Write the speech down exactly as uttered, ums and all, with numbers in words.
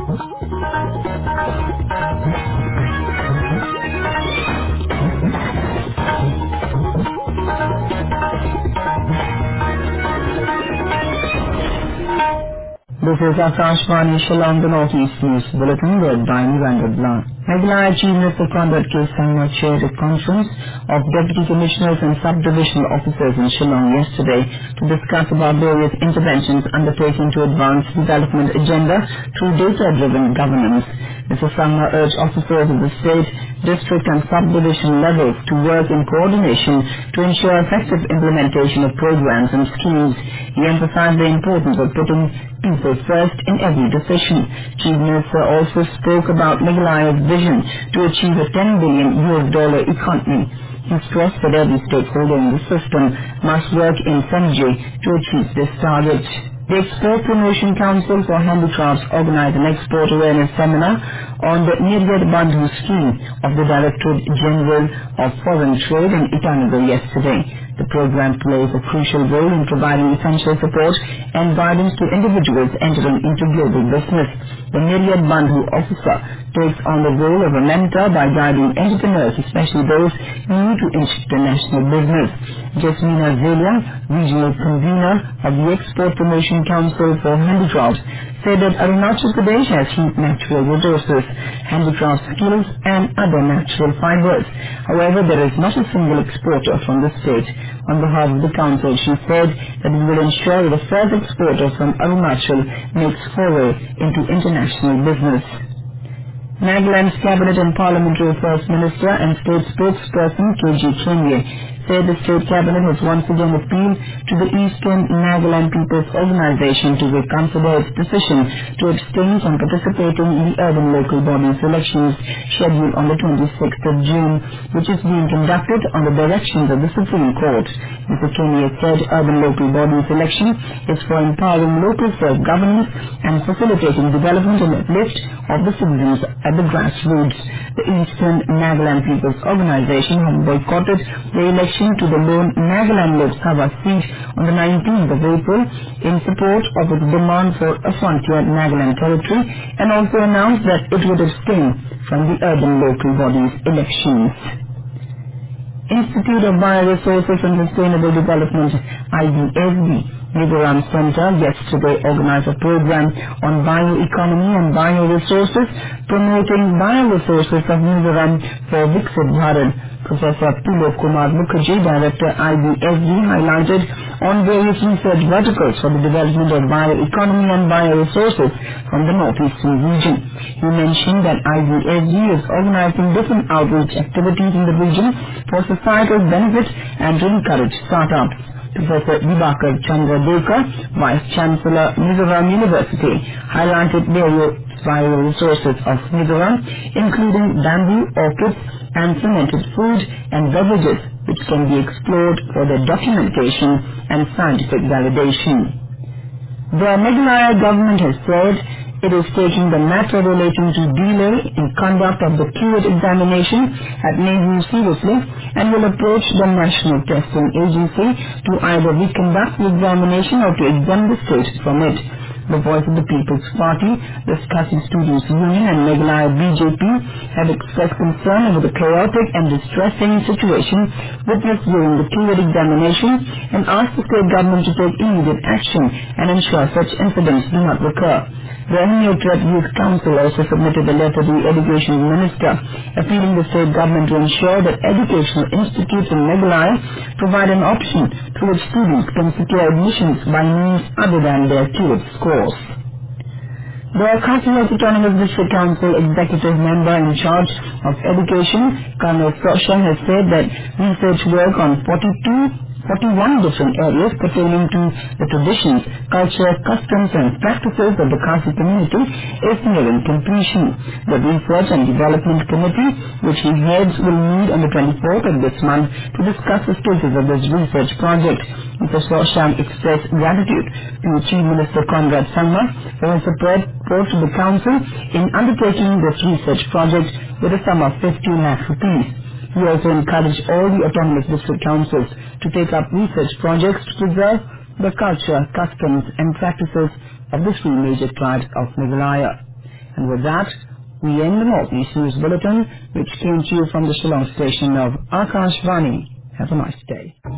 This is Akashvani Shillong, the Northeast News Bulletin, read by Niranda Blanc. Meghalaya Chief Minister Conrad K. Sangma chaired a conference of Deputy Commissioners and Sub-Divisional Officers in Shillong yesterday to discuss about various interventions undertaken to advance development agenda through data-driven governance. Mister Sangma urged officers of the state, district and sub-division levels to work in coordination to ensure effective implementation of programs and schemes. He emphasized the importance of putting people first in every decision. Chief Minister also spoke about Meghalaya's vision to achieve a ten billion U S dollar economy. He stressed that every stakeholder in the system must work in synergy to achieve this target. The Export Promotion Council for Handicrafts organized an export awareness seminar on the Niryat Bandhu scheme of the Directorate General of Foreign Trade in Itanagar yesterday. The program plays a crucial role in providing essential support and guidance to individuals entering into global business. The Niryat Bandhu officer takes on the role of a mentor by guiding entrepreneurs, especially those new to international business. Jasmina Zelia, regional convener of the Export Promotion Council for Handicrafts, said that Arunachal Pradesh has huge natural resources, handicraft skills and other natural fibers. However, there is not a single exporter from the state. On behalf of the council, she said that it will ensure that the first exporter from Arunachal makes foray into international business. Nagaland's Cabinet and Parliamentary Affairs Minister and State Spokesperson K G Kenya said the State Cabinet has once again appealed to the Eastern Nagaland People's Organization to reconsider its decision to abstain from participating in the urban local bodies elections scheduled on the twenty-sixth of June, which is being conducted on the directions of the Supreme Court. Mister Kenya said urban local bodies election is for empowering local self-governance and facilitating development and uplift of the citizens at the grassroots. The Eastern Nagaland People's Organization has boycotted the election to the lone Nagaland Lok Sabha seat on the nineteenth of April in support of its demand for a frontier Nagaland territory, and also announced that it would abstain from the urban local bodies elections. Institute of Bioresources and Sustainable Development, I B S D, Mizoram Center yesterday organized a program on bioeconomy and bioresources, promoting bioresources of Mizoram for Viksit Bharat. Professor Pulok Kumar Mukherjee, Director I B S D, highlighted on various research verticals for the development of bioeconomy and bioresources from the northeastern region. He mentioned that I B S D is organizing different outreach activities in the region for societal benefit and to encourage startups. Professor Dibakar Chandra Dekar, Vice Chancellor, Mizoram University, highlighted various bioresources of Mizoram, including bamboo, orchids, and fermented food and beverages, which can be explored for their documentation and scientific validation. The Meghalaya government has said it is taking the matter relating to delay in conduct of the Q I T examination at Nehru seriously and will approach the National Testing Agency to either reconduct the examination or to exempt the state from it. The Voice of the People's Party, the Skasi Students' Union and Meghalaya B J P have expressed concern over the chaotic and distressing situation witnessed during the Q I T examination and asked the state government to take immediate action and ensure such incidents do not recur. The Enumerate Youth Council also submitted a letter to the Education Minister appealing the state government to ensure that educational institutes in Meghalaya provide an option through which students can secure admissions by means other than their Q I T scores. The Khasi Autonomous District Council Executive Member in charge of Education, Colonel Sosha, has said that research work on forty-two forty-one different areas pertaining to the traditions, culture, customs and practices of the Khasi community is nearing completion. The Research and Development Committee, which he heads, will meet on the twenty-fourth of this month to discuss the status of this research project. Mister Sosham expressed gratitude to Chief Minister Conrad Sangma for his support to the Council in undertaking this research project with a sum of fifteen lakh rupees. He also encouraged all the autonomous district councils to take up research projects to preserve the culture, customs and practices of the three major tribes of Meghalaya. And with that, we end the Northeast News Bulletin, which came to you from the Shillong station of Akashvani. Have a nice day.